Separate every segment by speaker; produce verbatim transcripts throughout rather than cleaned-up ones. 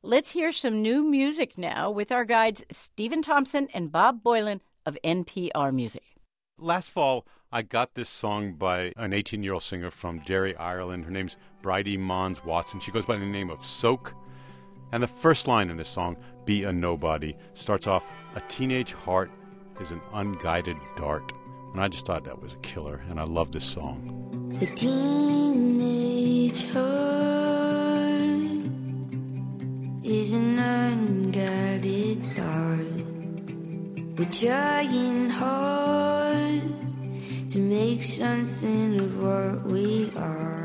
Speaker 1: Let's hear some new music now with our guides Stephen Thompson and Bob Boilen of N P R Music.
Speaker 2: Last fall, I got this song by an eighteen-year-old singer from Derry, Ireland. Her name's Bridie Mons Watson. She goes by the name of Soak. And the first line in this song, Be a Nobody, starts off, a teenage heart is an unguided dart. And I just thought that was a killer, and I love this song.
Speaker 3: A teenage heart is an unguided dart. We're trying hard to make something of what we are.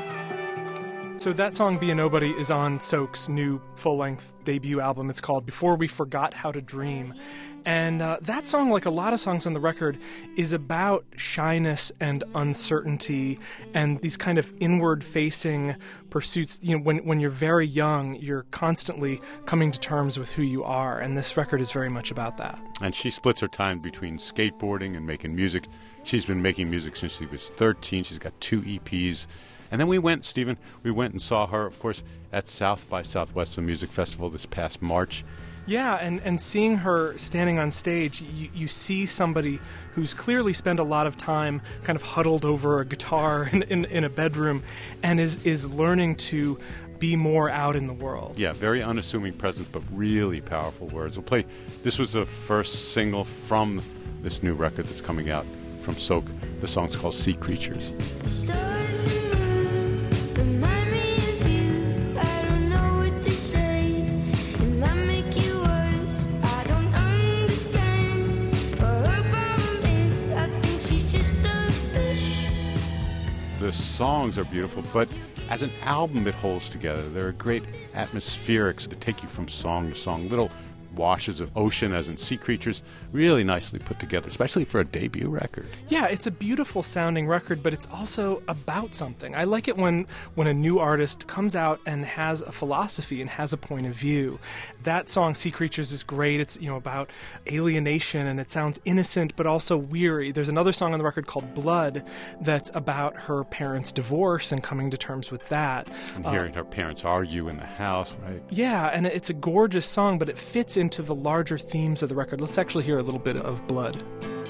Speaker 4: So that song, Be a Nobody, is on Soak's new full-length debut album. It's called Before We Forgot How to Dream. And uh, that song, like a lot of songs on the record, is about shyness and uncertainty and these kind of inward-facing pursuits. You know, when when you're very young, you're constantly coming to terms with who you are, and this record is very much about that.
Speaker 2: And she splits her time between skateboarding and making music. She's been making music since she was thirteen. She's got two E Ps. And then we went, Stephen, we went and saw her, of course, at South by Southwest, the music festival this past March.
Speaker 4: Yeah, and, and seeing her standing on stage, you, you see somebody who's clearly spent a lot of time kind of huddled over a guitar in, in, in a bedroom and is, is learning to be more out in the world.
Speaker 2: Yeah, very unassuming presence, but really powerful words. We'll play, this was the first single from this new record that's coming out from Soak. The song's called Sea Creatures.
Speaker 3: Stars and moon remind me of you. I don't know what to say. It might make you worse. I don't understand. But her problem is, I think she's just a fish.
Speaker 2: The songs are beautiful, but as an album it holds together. There are great atmospherics that take you from song to song, little washes of ocean, as in Sea Creatures, really nicely put together, especially for a debut record.
Speaker 4: Yeah, it's a beautiful sounding record, but it's also about something. I like it when, when a new artist comes out and has a philosophy and has a point of view. That song, Sea Creatures, is great. It's, you know, about alienation, and it sounds innocent but also weary. There's another song on the record called Blood that's about her parents' divorce and coming to terms with that.
Speaker 2: And hearing uh, her parents argue in the house, right?
Speaker 4: Yeah, and it's a gorgeous song, but it fits in into the larger themes of the record. Let's actually hear a little bit of Blood.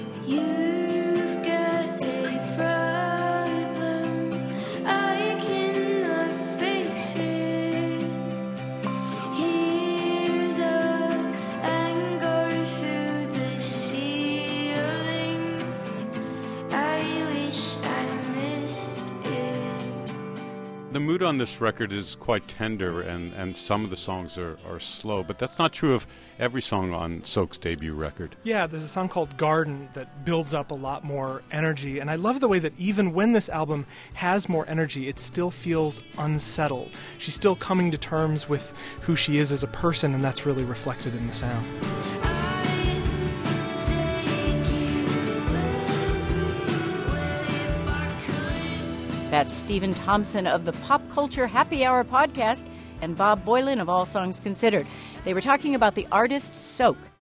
Speaker 3: You've got a problem, I cannot fix it. Hear the anger through the ceiling. I wish I missed it.
Speaker 2: The mood on this record is quite tender, and, and some of the songs are, are slow, but that's not true of every song on Soak's debut record.
Speaker 4: Yeah, there's a song called Garden that builds up a lot more energy, and I love the way that even when this album has more energy, it still feels unsettled. She's still coming to terms with who she is as a person, and that's really reflected in the sound.
Speaker 1: That's Stephen Thompson of the Pop Culture Happy Hour podcast and Bob Boilen of All Songs Considered. They were talking about the artist Soak.